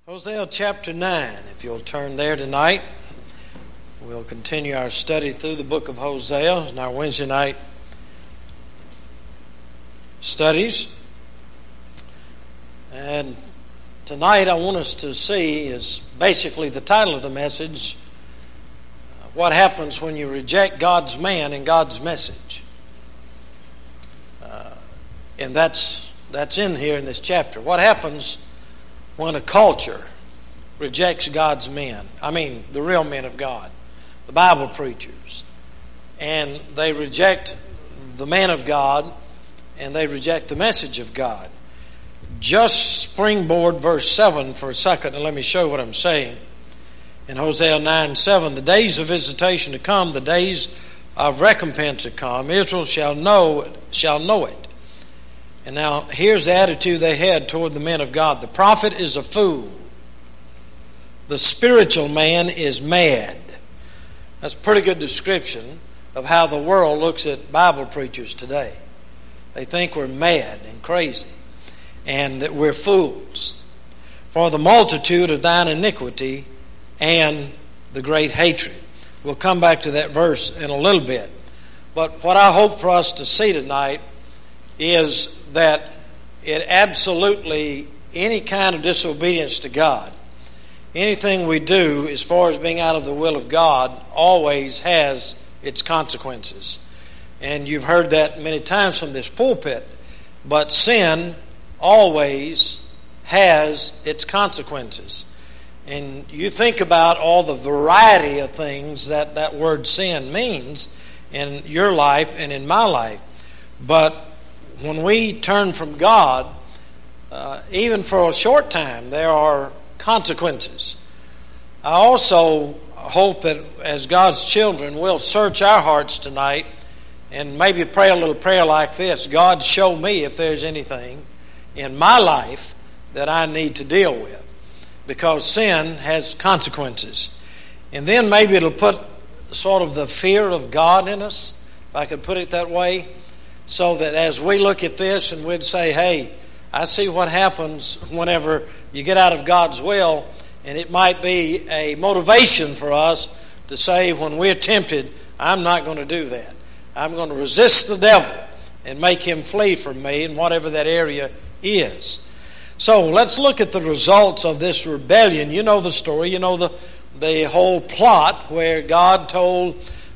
Hosea chapter 9, if you'll turn there tonight. We'll continue our study through the book of Hosea in our Wednesday night studies. And tonight I want us to see is basically the title of the message, what happens when you reject God's man and God's message. And that's in here in this chapter. What happens when a culture rejects God's men? I mean, the real men of God, the Bible preachers. And they reject the man of God, and they reject the message of God. Just springboard verse 7 for a second, and let me show you what I'm saying. In Hosea 9:7, the days of visitation to come, the days of recompense to come, Israel shall know it. And now here's the attitude they had toward the men of God. The prophet is a fool. The spiritual man is mad. That's a pretty good description of how the world looks at Bible preachers today. They think we're mad and crazy and that we're fools. For the multitude of thine iniquity and the great hatred. We'll come back to that verse in a little bit. But what I hope for us to see tonight is that it absolutely, any kind of disobedience to God, anything we do as far as being out of the will of God, always has its consequences. And you've heard that many times from this pulpit, but sin always has its consequences. And you think about all the variety of things that word sin means in your life and in my life. But when we turn from God, even for a short time, there are consequences. I also hope that as God's children, we'll search our hearts tonight and maybe pray a little prayer like this: God, show me if there's anything in my life that I need to deal with, because sin has consequences. And then maybe it'll put sort of the fear of God in us, if I could put it that way, so that as we look at this and we'd say, hey, I see what happens whenever you get out of God's will, and it might be a motivation for us to say when we're tempted, I'm not going to do that. I'm going to resist the devil and make him flee from me in whatever that area is. So let's look at the results of this rebellion. You know the story. You know the whole plot where God told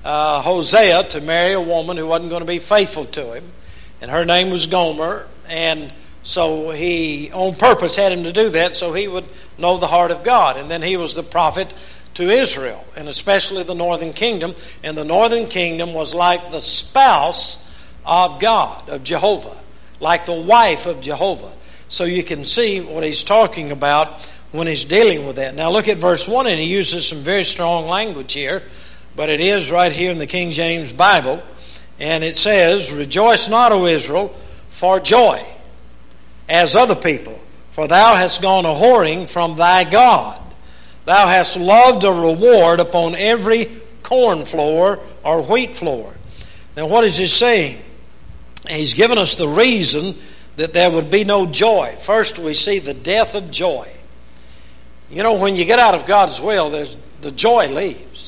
Hosea to marry a woman who wasn't going to be faithful to him, and her name was Gomer, and so he on purpose had him to do that so he would know the heart of God. And then he was the prophet to Israel, and especially the northern kingdom, and the northern kingdom was like the spouse of God, of Jehovah, like the wife of Jehovah. So you can see what he's talking about when he's dealing with that. Now look at verse 1, and he uses some very strong language here, but it is right here in the King James Bible. And it says, rejoice not, O Israel, for joy, as other people, for thou hast gone a whoring from thy God. Thou hast loved a reward upon every corn floor or wheat floor. Now what is he saying? He's given us the reason that there would be no joy. First we see the death of joy. You know, when you get out of God's will, the joy leaves.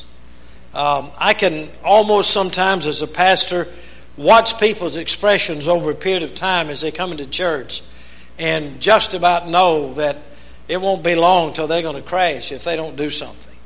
I can almost sometimes as a pastor watch people's expressions over a period of time as they come into church and just about know that it won't be long till they're going to crash if they don't do something.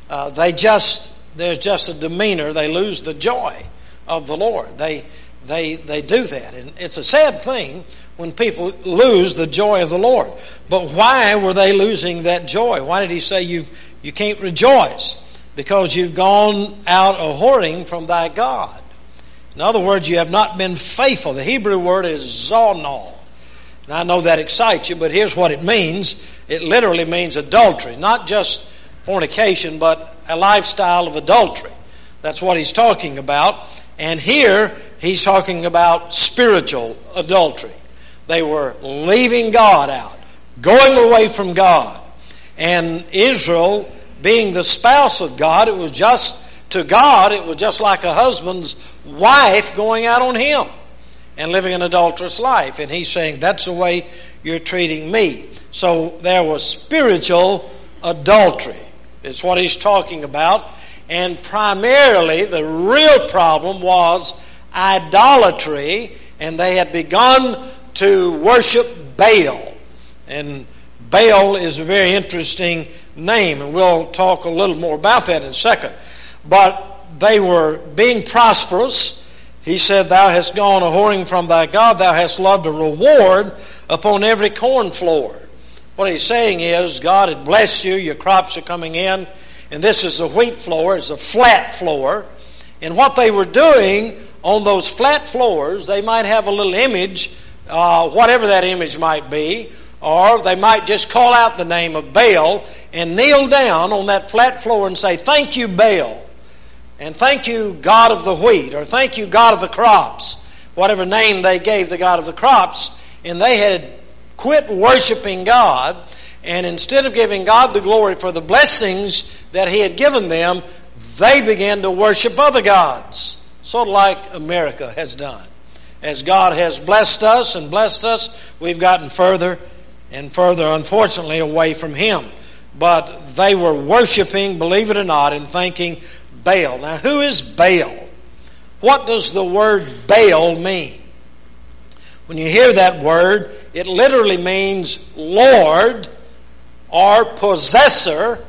There's just a demeanor. They lose the joy of the Lord. They do that. And it's a sad thing when people lose the joy of the Lord. But why were they losing that joy? Why did he say you can't rejoice? Because you've gone out a whoring from thy God. In other words, you have not been faithful. The Hebrew word is zonal. And I know that excites you, but here's what it means. It literally means adultery. Not just fornication, but a lifestyle of adultery. That's what he's talking about. And here, he's talking about spiritual adultery. They were leaving God out, going away from God. And Israel, being the spouse of God, it was just like a husband's wife going out on him and living an adulterous life. And he's saying, that's the way you're treating me. So there was spiritual adultery. It's what he's talking about. And primarily the real problem was idolatry, and they had begun to worship Baal. And Baal is a very interesting name, and we'll talk a little more about that in a second. But they were being prosperous. He said, "Thou hast gone a-whoring from thy God, thou hast loved a reward upon every corn floor." What he's saying is, God had blessed you, your crops are coming in, and this is a wheat floor, it's a flat floor. And what they were doing on those flat floors, they might have a little image, whatever that image might be, or they might just call out the name of Baal and kneel down on that flat floor and say, "Thank you, Baal," and "Thank you, God of the wheat," or "Thank you, God of the crops," whatever name they gave the God of the crops. And they had quit worshiping God, and instead of giving God the glory for the blessings that He had given them, they began to worship other gods, sort of like America has done. As God has blessed us, we've gotten further and further, unfortunately, away from Him. But they were worshiping, believe it or not, and thanking Baal. Now, who is Baal? What does the word Baal mean? When you hear that word, it literally means Lord or possessor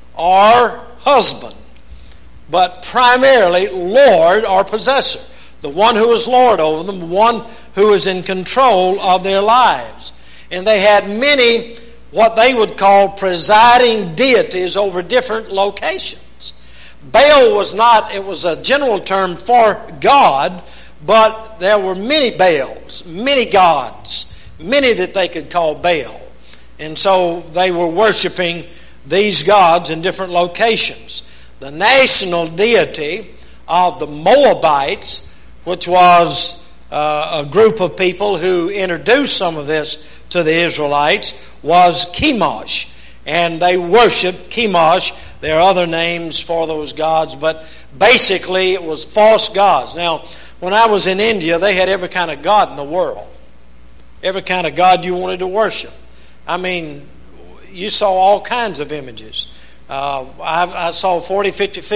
or husband. But primarily Lord or possessor. The one who is Lord over them, the one who is in control of their lives. And they had many, what they would call presiding deities over different locations. Baal was not, it was a general term for God, but there were many Baals, many gods, many that they could call Baal. And so they were worshiping these gods in different locations. The national deity of the Moabites, which was a group of people who introduced some of this to the Israelites, was Chemosh. And they worshiped Chemosh. There are other names for those gods, but basically it was false gods. Now, when I was in India, they had every kind of god in the world. Every kind of god you wanted to worship. I mean, you saw all kinds of images. I saw 40,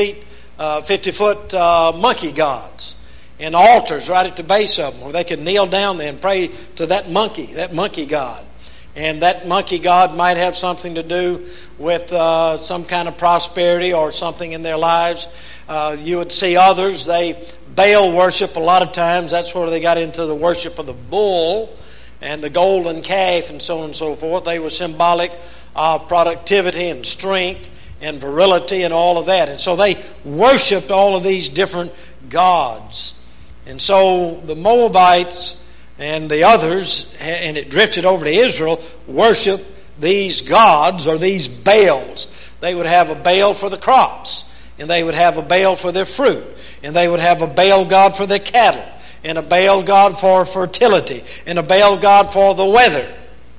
50-foot monkey gods and altars right at the base of them where they could kneel down there and pray to that monkey god. And that monkey god might have something to do with some kind of prosperity or something in their lives. You would see others, Baal worship a lot of times. That's where they got into the worship of the bull and the golden calf and so on and so forth. They were symbolic of productivity and strength and virility and all of that. And so they worshipped all of these different gods. And so the Moabites and the others, and it drifted over to Israel, worshiped these gods or these Baals. They would have a Baal for the crops, and they would have a Baal for their fruit, and they would have a Baal god for their cattle, and a Baal god for fertility, and a Baal god for the weather.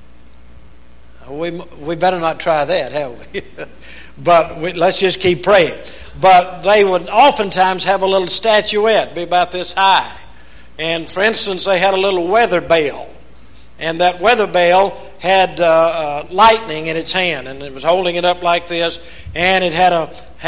We better not try that, have we? But let's just keep praying. But they would oftentimes have a little statuette, be about this high. And for instance, they had a little weather Baal. And that weather Baal had lightning in its hand, and it was holding it up like this, and it had a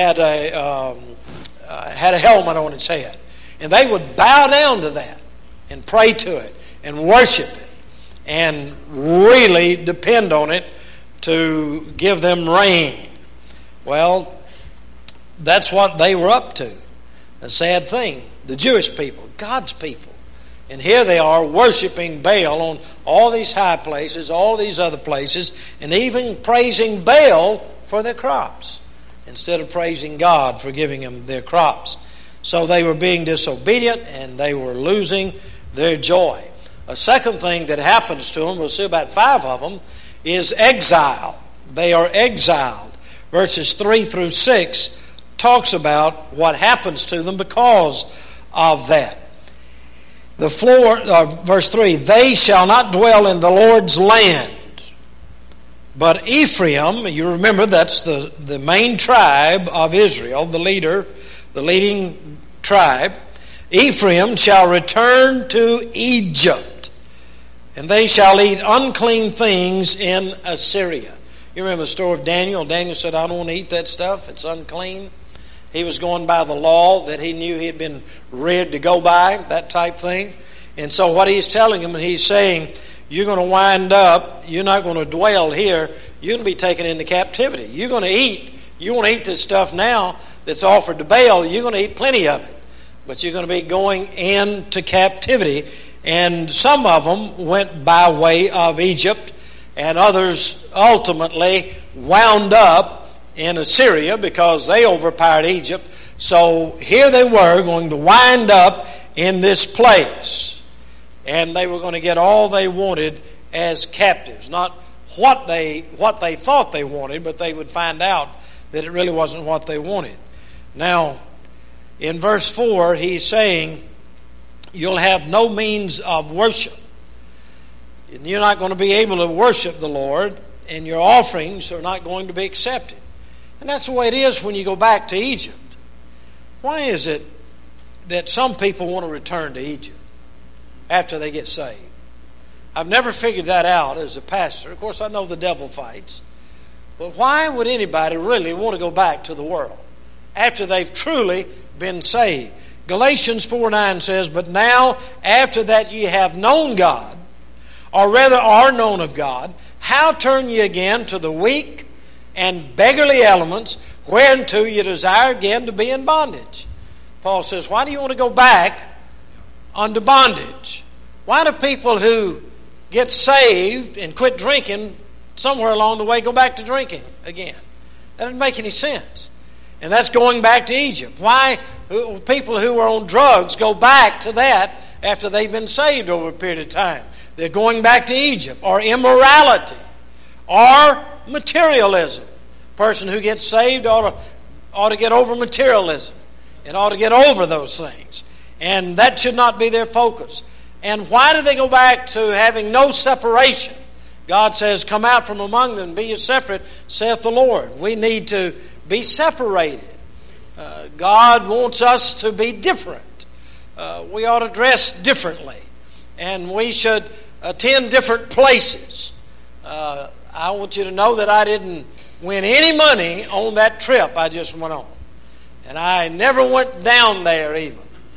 helmet on its head. And they would bow down to that and pray to it and worship it and really depend on it to give them rain. Well, that's what they were up to. A sad thing. The Jewish people, God's people. And here they are worshiping Baal on all these high places, all these other places, and even praising Baal for their crops instead of praising God for giving them their crops. So they were being disobedient and they were losing their joy. A second thing that happens to them, we'll see about 5 of them, is exile. They are exiled. Verses 3 through 6 talks about what happens to them because of that. Verse 3, they shall not dwell in the Lord's land. But Ephraim, you remember that's the main tribe of Israel, the leading tribe. Ephraim shall return to Egypt. And they shall eat unclean things in Assyria. You remember the story of Daniel? Daniel said, I don't want to eat that stuff. It's unclean. He was going by the law that he knew he had been reared to go by, that type thing. And so what he's telling him, he's saying, you're going to wind up, you're not going to dwell here, you're going to be taken into captivity. You're going to eat, you want to eat this stuff now that's offered to Baal, you're going to eat plenty of it. But you're going to be going into captivity. And some of them went by way of Egypt, and others ultimately wound up in Assyria because they overpowered Egypt. So here they were going to wind up in this place, and they were going to get all they wanted as captives. Not what they thought they wanted, but they would find out that it really wasn't what they wanted. Now, in verse 4, he's saying, you'll have no means of worship. You're not going to be able to worship the Lord, and your offerings are not going to be accepted. And that's the way it is when you go back to Egypt. Why is it that some people want to return to Egypt after they get saved? I've never figured that out as a pastor. Of course, I know the devil fights. But why would anybody really want to go back to the world after they've truly been saved? Galatians 4:9 says, but now after that ye have known God, or rather are known of God, how turn ye again to the weak and beggarly elements, whereunto you desire again to be in bondage? Paul says, why do you want to go back unto bondage? Why do people who get saved and quit drinking somewhere along the way go back to drinking again? That doesn't make any sense. And that's going back to Egypt. Why people who are on drugs go back to that after they've been saved over a period of time? They're going back to Egypt. Or immorality. Or materialism. A person who gets saved ought to get over materialism. And ought to get over those things. And that should not be their focus. And why do they go back to having no separation? God says, come out from among them, be ye separate, saith the Lord. We need to be separated. God wants us to be different. We ought to dress differently. And we should attend different places. I want you to know that I didn't win any money on that trip I just went on. And I never went down there even.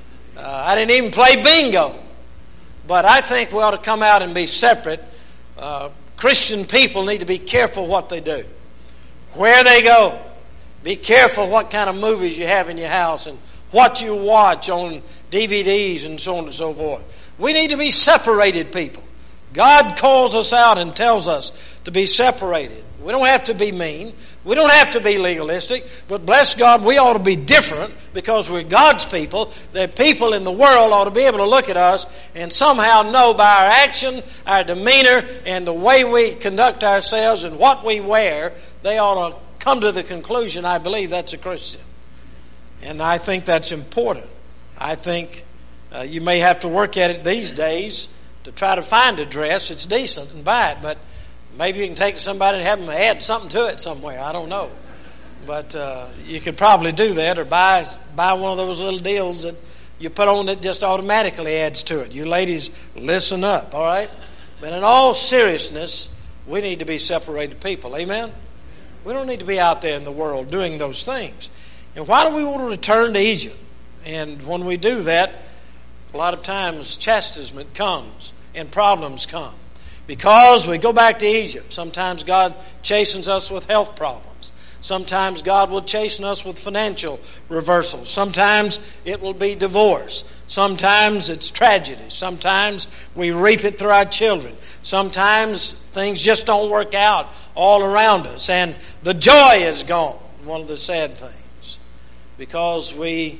I didn't even play bingo. But I think we ought to come out and be separate. Christian people need to be careful what they do, where they go. Be careful what kind of movies you have in your house and what you watch on DVDs and so on and so forth. We need to be separated people. God calls us out and tells us to be separated. We don't have to be mean. We don't have to be legalistic. But bless God, we ought to be different because we're God's people. The people in the world ought to be able to look at us and somehow know by our action, our demeanor, and the way we conduct ourselves and what we wear, they ought to come to the conclusion, I believe that's a Christian. And I think that's important. I think you may have to work at it these days to try to find a dress that's decent and buy it. But maybe you can take it to somebody and have them add something to it somewhere. I don't know. But you could probably do that, or buy one of those little deals that you put on that just automatically adds to it. You ladies, listen up, all right? But in all seriousness, we need to be separated people. Amen? We don't need to be out there in the world doing those things. And why do we want to return to Egypt? And when we do that, a lot of times chastisement comes and problems come. Because we go back to Egypt. Sometimes God chastens us with health problems. Sometimes God will chasten us with financial reversals. Sometimes it will be divorce. Sometimes it's tragedy. Sometimes we reap it through our children. Sometimes things just don't work out all around us. And the joy is gone. One of the sad things. Because we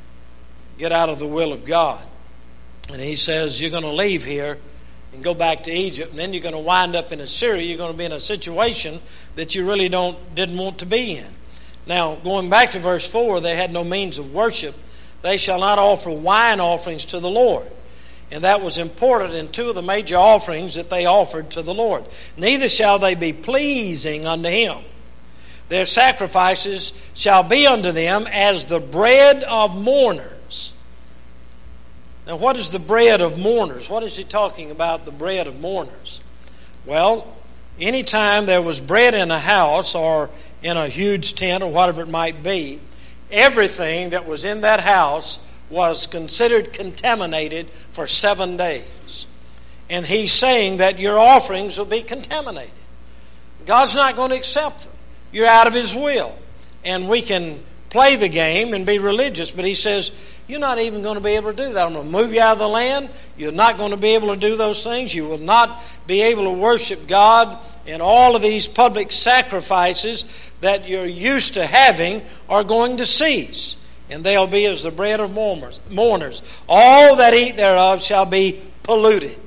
get out of the will of God. And He says, you're going to leave here and go back to Egypt, and then you're going to wind up in Assyria. You're going to be in a situation that you really didn't want to be in. Now, going back to verse 4, they had no means of worship. They shall not offer wine offerings to the Lord. And that was important in two of the major offerings that they offered to the Lord. Neither shall they be pleasing unto Him. Their sacrifices shall be unto them as the bread of mourners. Now, what is the bread of mourners? What is he talking about, the bread of mourners? Well, anytime there was bread in a house or in a huge tent or whatever it might be, everything that was in that house was considered contaminated for 7 days. And he's saying that your offerings will be contaminated. God's not going to accept them. You're out of His will. And we can play the game and be religious, but He says, you're not even going to be able to do that. I'm going to move you out of the land. You're not going to be able to do those things. You will not be able to worship God. And all of these public sacrifices that you're used to having are going to cease. And they'll be as the bread of mourners. All that eat thereof shall be polluted.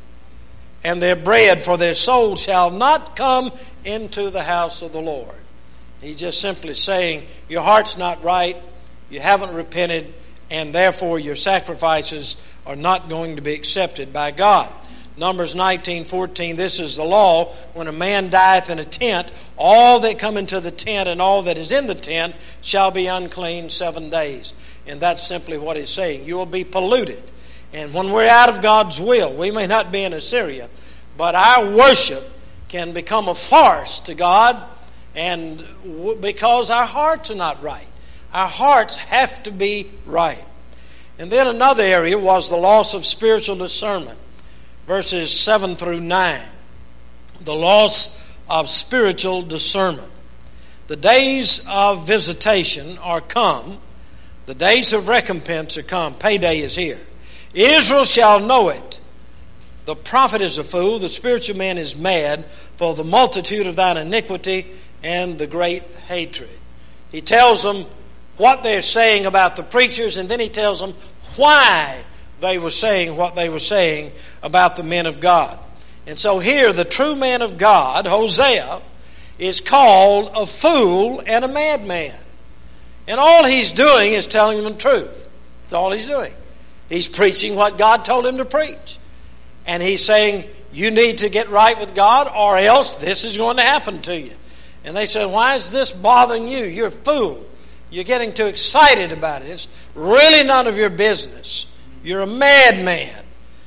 And their bread for their soul shall not come into the house of the Lord. He's just simply saying, your heart's not right, you haven't repented, and therefore your sacrifices are not going to be accepted by God. Numbers 19:14, this is the law. When a man dieth in a tent, all that come into the tent and all that is in the tent shall be unclean 7 days. And that's simply what he's saying. You will be polluted. And when we're out of God's will, we may not be in Assyria, but our worship can become a farce to God, and because our hearts are not right. Our hearts have to be right. And then another area was the loss of spiritual discernment. Verses 7 through 9. The loss of spiritual discernment. The days of visitation are come. The days of recompense are come. Payday is here. Israel shall know it. The prophet is a fool. The spiritual man is mad for the multitude of thine iniquity and the great hatred. He tells them what they're saying about the preachers, and then he tells them why they were saying what they were saying about the men of God. And so here the true man of God, Hosea, is called a fool and a madman. And all he's doing is telling them the truth. That's all he's doing. He's preaching what God told him to preach. And he's saying, you need to get right with God or else this is going to happen to you. And they said, why is this bothering you? You're a fool. You're getting too excited about it. It's really none of your business. You're a madman.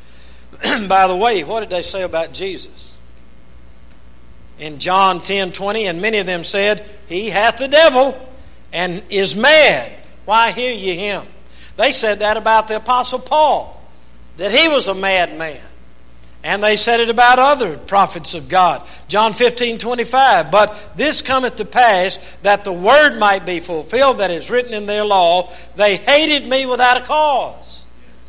By the way, what did they say about Jesus? In John 10:20, and many of them said, he hath the devil and is mad. Why hear ye him? They said that about the Apostle Paul, that he was a madman. And they said it about other prophets of God. John 15:25, but this cometh to pass that the word might be fulfilled that is written in their law, they hated me without a cause.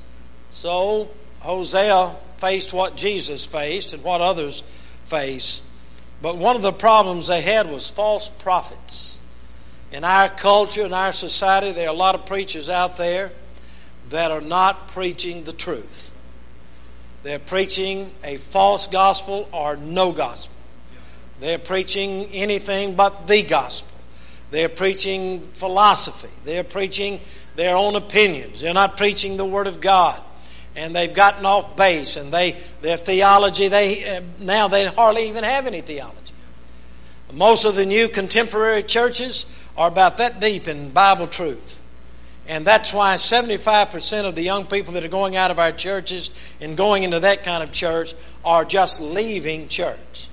So Hosea faced what Jesus faced and what others face. But one of the problems they had was false prophets. In our culture, in our society, there are a lot of preachers out there that are not preaching the truth. They're preaching a false gospel or no gospel. They're preaching anything but the gospel. They're preaching philosophy. They're preaching their own opinions. They're not preaching the Word of God. And they've gotten off base. And their theology, now they hardly even have any theology. Most of the new contemporary churches are about that deep in Bible truth. And that's why 75% of the young people that are going out of our churches and going into that kind of church are just leaving church.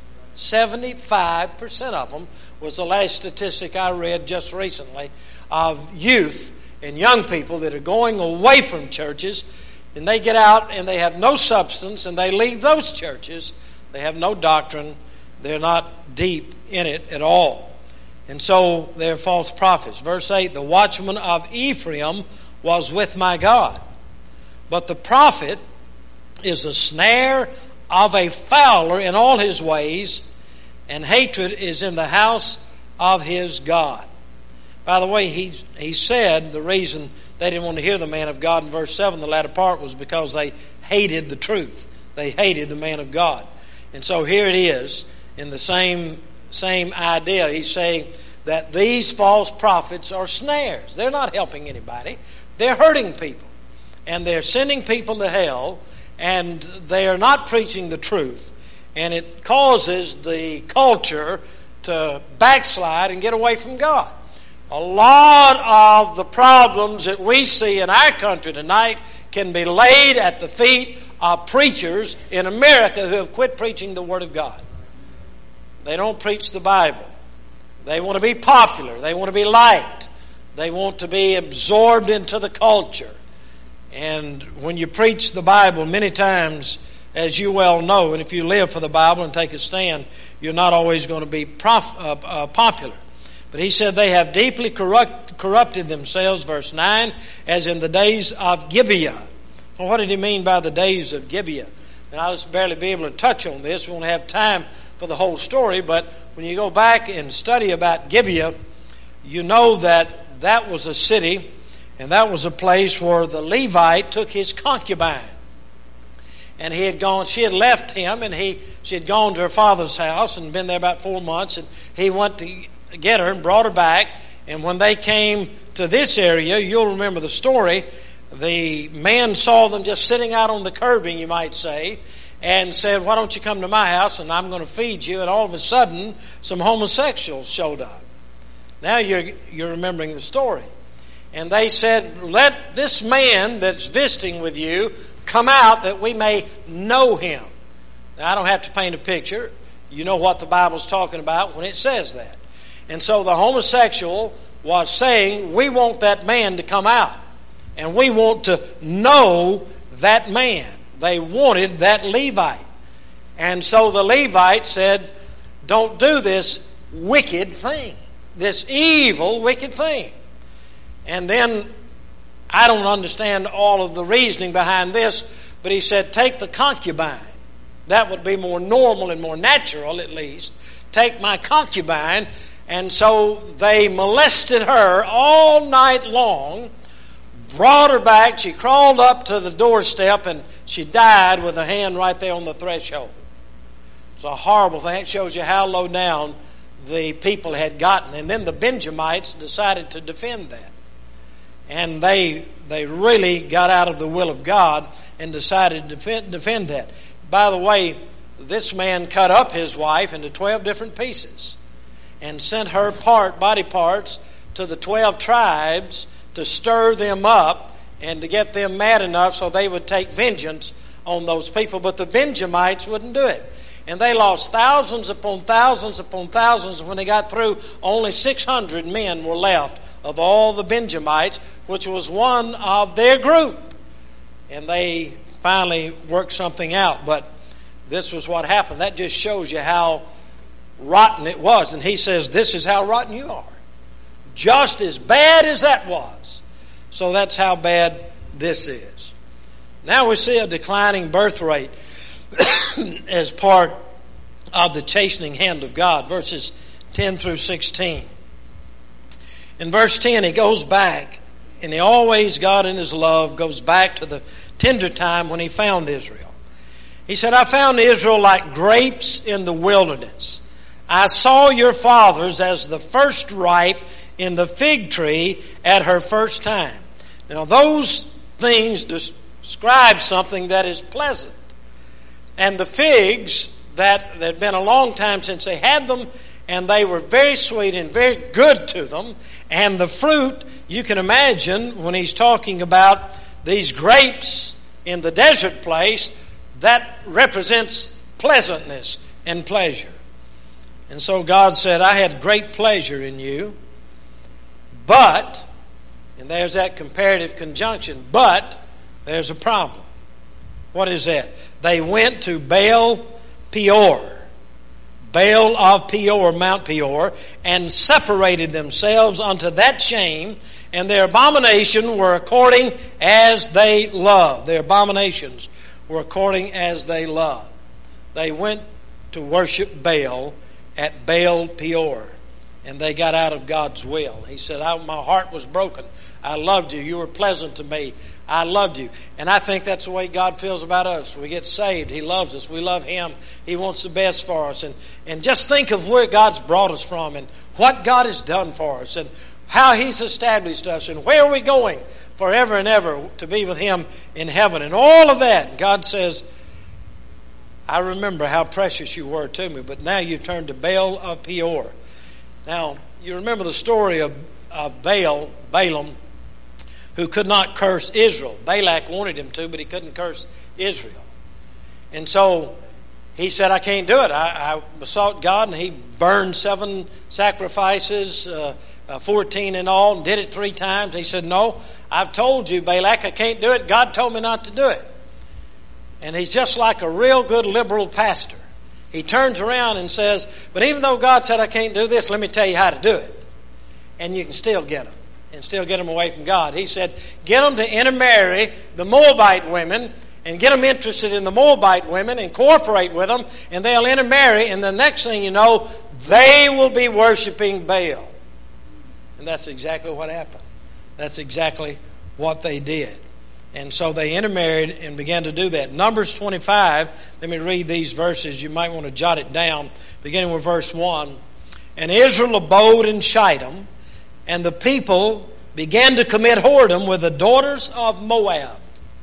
75% of them was the last statistic I read just recently of youth and young people that are going away from churches, and they get out and they have no substance and they leave those churches. They have no doctrine. They're not deep in it at all. And so they're false prophets. Verse 8, the watchman of Ephraim was with my God. But the prophet is a snare of a fowler in all his ways, and hatred is in the house of his God. By the way, he said the reason they didn't want to hear the man of God in verse 7, the latter part, was because they hated the truth. They hated the man of God. And so here it is in the same idea. He's saying that these false prophets are snares. They're not helping anybody. They're hurting people. And they're sending people to hell. And they are not preaching the truth. And it causes the culture to backslide and get away from God. A lot of the problems that we see in our country tonight can be laid at the feet of preachers in America who have quit preaching the Word of God. They don't preach the Bible. They want to be popular. They want to be liked. They want to be absorbed into the culture. And when you preach the Bible, many times, as you well know, and if you live for the Bible and take a stand, you're not always going to be popular. But he said they have deeply corrupted themselves, verse 9, as in the days of Gibeah. Well, what did he mean by the days of Gibeah? And I'll just barely be able to touch on this. We won't have time for the whole story, but when you go back and study about Gibeah, you know that that was a city, and that was a place where the Levite took his concubine. And she had left him, and she had gone to her father's house and been there about 4 months, and he went to get her and brought her back. And when they came to this area, you'll remember the story, the man saw them just sitting out on the curbing, you might say, and said, "Why don't you come to my house and I'm going to feed you?" And all of a sudden, some homosexuals showed up. Now you're remembering the story. And they said, "Let this man that's visiting with you come out that we may know him." Now, I don't have to paint a picture. You know what the Bible's talking about when it says that. And so the homosexual was saying, "We want that man to come out. And we want to know that man." They wanted that Levite. And so the Levite said, "Don't do this wicked thing. This evil, wicked thing." And then, I don't understand all of the reasoning behind this, but he said, "Take the concubine." That would be more normal and more natural, at least. "Take my concubine." And so they molested her all night long, brought her back. She crawled up to the doorstep, and she died with her hand right there on the threshold. It's a horrible thing. It shows you how low down the people had gotten. And then the Benjamites decided to defend that. And they really got out of the will of God and decided to defend that. By the way, this man cut up his wife into 12 different pieces and sent her body parts to the 12 tribes to stir them up and to get them mad enough so they would take vengeance on those people. But the Benjamites wouldn't do it. And they lost thousands upon thousands upon thousands. And when they got through, only 600 men were left of all the Benjamites, which was one of their group. And they finally worked something out. But this was what happened. That just shows you how rotten it was. And he says, "This is how rotten you are. Just as bad as that was." So that's how bad this is. Now we see a declining birth rate as part of the chastening hand of God. Verses 10 through 16. In verse 10, he goes back, and he always, God in his love, goes back to the tender time when he found Israel. He said, "I found Israel like grapes in the wilderness. I saw your fathers as the first ripe in the fig tree at her first time." Now those things describe something that is pleasant. And the figs, that had been a long time since they had them, and they were very sweet and very good to them. And the fruit, you can imagine when he's talking about these grapes in the desert place, that represents pleasantness and pleasure. And so God said, "I had great pleasure in you, but," and there's that comparative conjunction, "but there's a problem." What is that? They went to Baal Peor, Baal of Peor, Mount Peor, and separated themselves unto that shame, and their abomination were according as they loved. Their abominations were according as they loved. They went to worship Baal at Baal Peor, and they got out of God's will. He said, "My heart was broken. I loved you. You were pleasant to me. I loved you." And I think that's the way God feels about us. We get saved. He loves us. We love Him. He wants the best for us. And just think of where God's brought us from and what God has done for us and how He's established us and where we're going forever and ever to be with Him in heaven and all of that. And God says, "I remember how precious you were to me, but now you've turned to Baal of Peor." Now, you remember the story of of Balaam, who could not curse Israel. Balak wanted him to, but he couldn't curse Israel. And so he said, I can't do it. I besought God, and he burned 7 sacrifices, 14 in all, and did it 3 times. He said, no, I've told you, Balak, I can't do it. God told me not to do it. And he's just like a real good liberal pastor. He turns around and says, but even though God said I can't do this, let me tell you how to do it. And you can still get them, and still get them away from God. He said, get them to intermarry the Moabite women, and get them interested in the Moabite women, and cooperate with them, and they'll intermarry, and the next thing you know, they will be worshiping Baal. And that's exactly what happened. That's exactly what they did. And so they intermarried and began to do that. Numbers 25, let me read these verses. You might want to jot it down, beginning with verse 1. And Israel abode in Shittim, and the people began to commit whoredom with the daughters of Moab.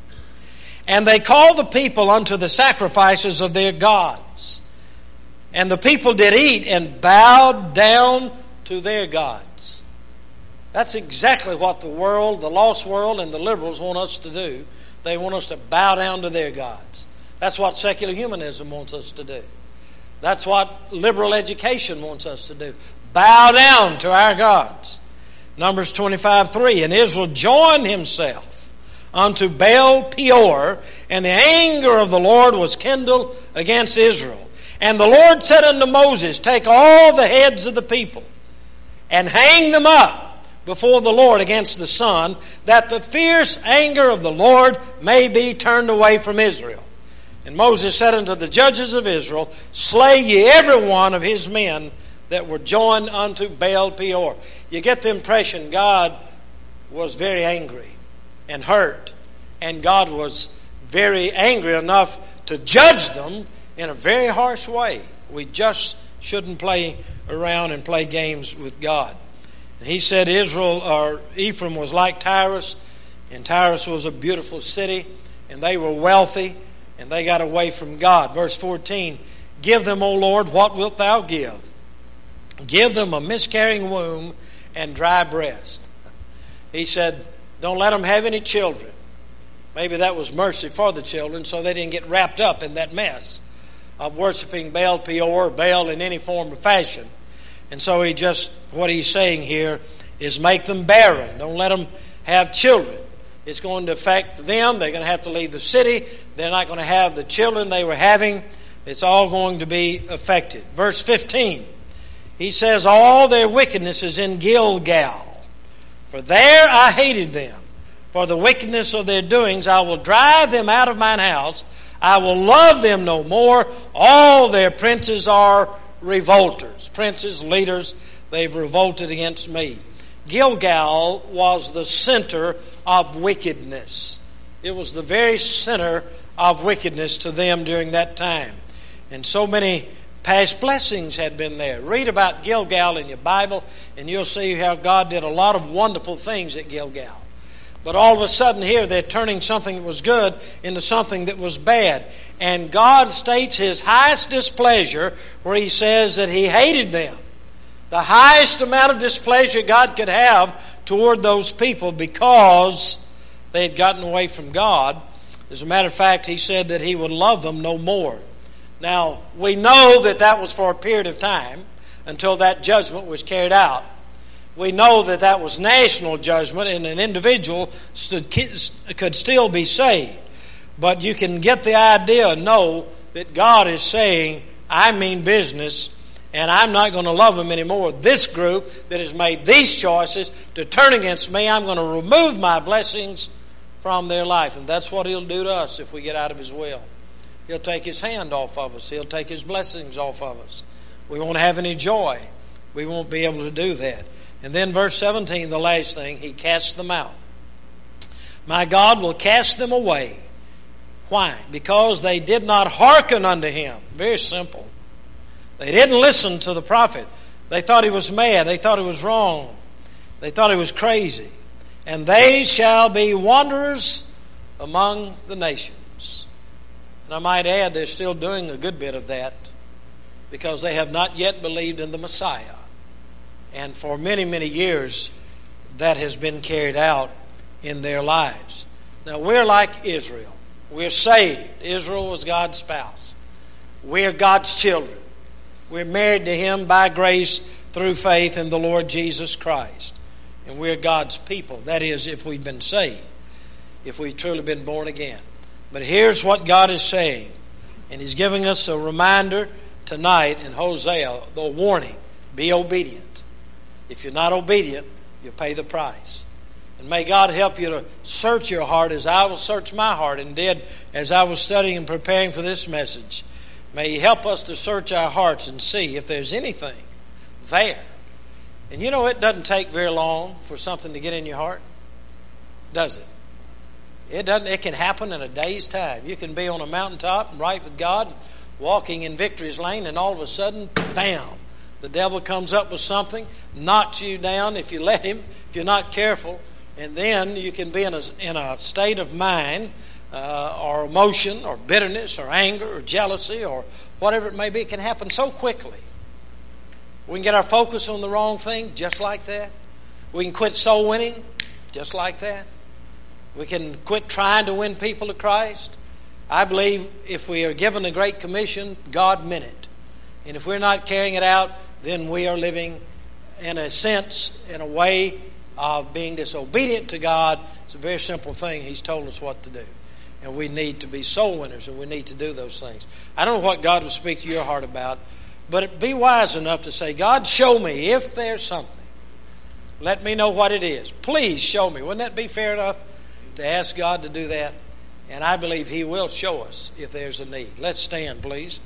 And they called the people unto the sacrifices of their gods. And the people did eat and bowed down to their gods. That's exactly what the world, the lost world, and the liberals want us to do. They want us to bow down to their gods. That's what secular humanism wants us to do. That's what liberal education wants us to do. Bow down to our gods. Numbers 25:3. And Israel joined himself unto Baal Peor, and the anger of the Lord was kindled against Israel. And the Lord said unto Moses, take all the heads of the people, and hang them up before the Lord against the sun, that the fierce anger of the Lord may be turned away from Israel. And Moses said unto the judges of Israel, slay ye every one of his men that were joined unto Baal Peor. You get the impression God was very angry and hurt, and God was very angry enough to judge them in a very harsh way. We just shouldn't play around and play games with God. He said Ephraim was like Tyrus, and Tyrus was a beautiful city, and they were wealthy, and they got away from God. Verse 14, give them, O Lord, what wilt thou give? Give them a miscarrying womb and dry breast. He said, don't let them have any children. Maybe that was mercy for the children, so they didn't get wrapped up in that mess of worshiping Baal Peor or Baal in any form or fashion. And so what he's saying here is make them barren. Don't let them have children. It's going to affect them. They're going to have to leave the city. They're not going to have the children they were having. It's all going to be affected. Verse 15, he says, all their wickedness is in Gilgal, for there I hated them. For the wickedness of their doings I will drive them out of mine house. I will love them no more. All their princes are revolters, princes, leaders, they've revolted against me. Gilgal was the center of wickedness. It was the very center of wickedness to them during that time. And so many past blessings had been there. Read about Gilgal in your Bible, and you'll see how God did a lot of wonderful things at Gilgal. But all of a sudden here, they're turning something that was good into something that was bad. And God states His highest displeasure where He says that He hated them. The highest amount of displeasure God could have toward those people because they had gotten away from God. As a matter of fact, He said that He would love them no more. Now, we know that that was for a period of time until that judgment was carried out. We know that that was national judgment and an individual could still be saved. But you can get the idea and know that God is saying, I mean business, and I'm not going to love them anymore. This group that has made these choices to turn against me, I'm going to remove my blessings from their life. And that's what He'll do to us if we get out of His will. He'll take His hand off of us. He'll take His blessings off of us. We won't have any joy. We won't be able to do that. And then verse 17, the last thing, He casts them out. My God will cast them away. Why? Because they did not hearken unto Him. Very simple. They didn't listen to the prophet. They thought he was mad. They thought he was wrong. They thought he was crazy. And they shall be wanderers among the nations. And I might add, they're still doing a good bit of that because they have not yet believed in the Messiah. And for many, many years, that has been carried out in their lives. Now, we're like Israel. We're saved. Israel was God's spouse. We're God's children. We're married to Him by grace through faith in the Lord Jesus Christ. And we're God's people. That is, if we've been saved, if we've truly been born again. But here's what God is saying. And He's giving us a reminder tonight in Hosea, the warning. Be obedient. If you're not obedient, you'll pay the price. And may God help you to search your heart as I will search my heart and did as I was studying and preparing for this message. May He help us to search our hearts and see if there's anything there. And you know, it doesn't take very long for something to get in your heart, does it? It doesn't. It can happen in a day's time. You can be on a mountaintop and right with God, walking in victory's lane, and all of a sudden, bam, the devil comes up with something, knocks you down if you let him, if you're not careful. And then you can be in a state of mind or emotion or bitterness or anger or jealousy or whatever it may be. It can happen so quickly. We can get our focus on the wrong thing just like that. We can quit soul winning just like that. We can quit trying to win people to Christ. I believe if we are given the Great Commission, God meant it. And if we're not carrying it out, then we are living in a sense, in a way of being disobedient to God. It's a very simple thing. He's told us what to do. And we need to be soul winners, and we need to do those things. I don't know what God will speak to your heart about, but be wise enough to say, God, show me if there's something. Let me know what it is. Please show me. Wouldn't that be fair enough to ask God to do that? And I believe He will show us if there's a need. Let's stand, please.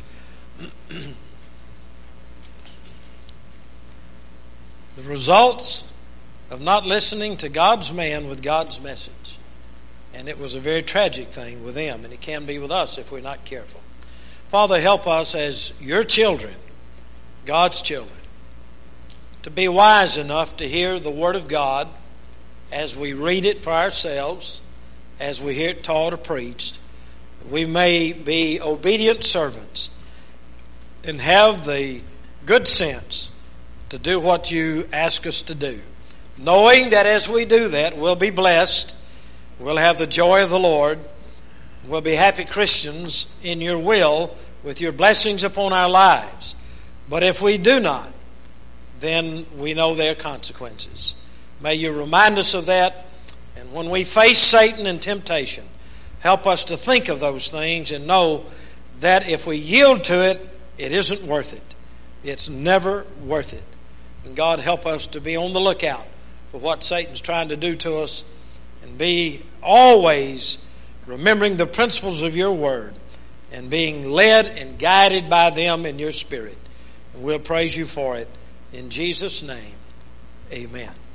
The results of not listening to God's man with God's message. And it was a very tragic thing with them, and it can be with us if we're not careful. Father, help us as your children, God's children, to be wise enough to hear the Word of God as we read it for ourselves, as we hear it taught or preached. We may be obedient servants and have the good sense to do what you ask us to do, knowing that as we do that, we'll be blessed, we'll have the joy of the Lord, we'll be happy Christians in your will with your blessings upon our lives. But if we do not, then we know there are consequences. May you remind us of that, and when we face Satan and temptation, help us to think of those things and know that if we yield to it, it isn't worth it. It's never worth it. And God, help us to be on the lookout for what Satan's trying to do to us and be always remembering the principles of your word and being led and guided by them in your spirit. And we'll praise you for it. In Jesus' name, amen.